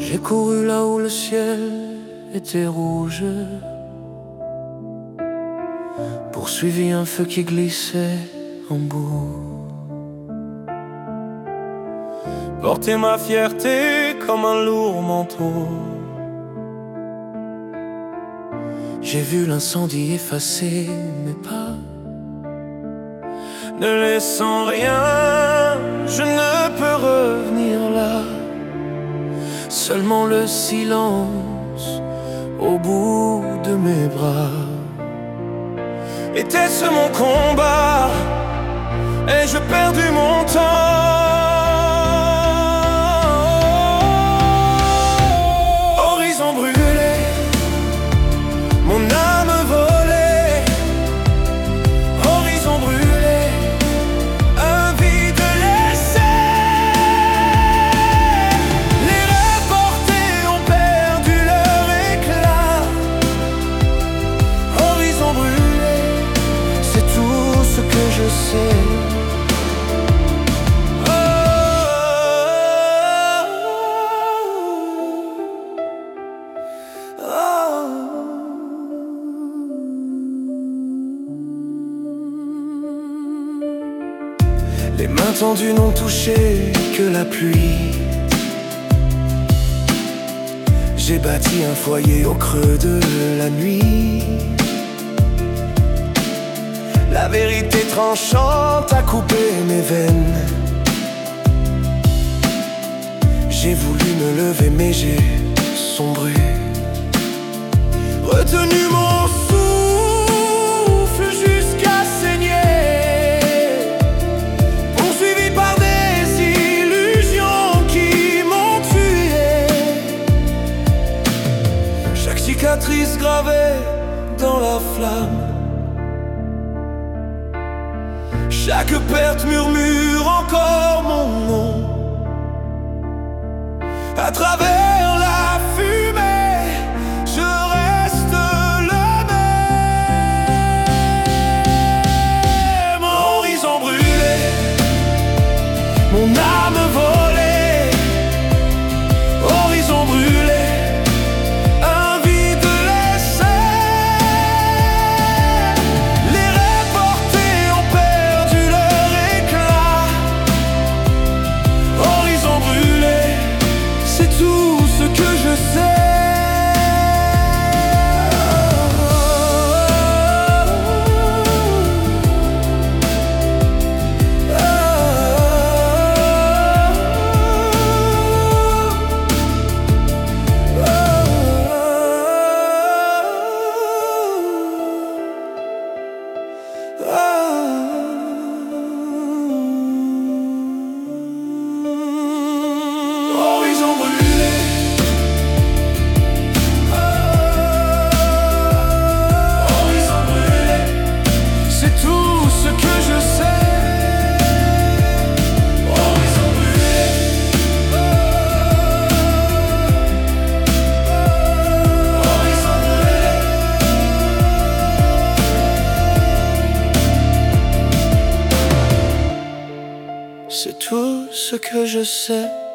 J'ai couru là où le ciel était rouge, poursuivi un feu qui glissait en bout. Porter ma fierté comme un lourd manteau. J'ai vu l'incendie effacer mes pas. Ne laissant rien, je ne peux revenir là. Seulement le silence au bout de mes bras. Était-ce mon combat? Ai-je perdu mon temps? Horizon brûlé, mon âme volée. Horizon brûlé, un vide laissé. Les rêves portés ont perdu leur éclat. Horizon brûlé, C'est tout ce que je sais. Les mains tendues n'ont touché que la pluie. J'ai bâti un foyer au creux de la nuit. La vérité tranchante a coupé mes veines. J'ai voulu me lever mais j'ai sombré. Retenu mon souffle jusqu'à saigner. Poursuivi par des illusions qui m'ont tué. Chaque cicatrice gravée dans la flamme. Chaque perte murmure encore mon nom. À travers la fumée, je reste le même. Horizon brûlé, mon âme volée. Horizon brûlé, un vide laissé. Les rêves portés ont perdu leur éclat. Horizon brûlé, c'est tout ce que je sais. Horizon brûlé. Horizon brûlé, c'est tout ce que je sais. Horizon brûlé. Horizon brûlé. C'est tout ce que je sais.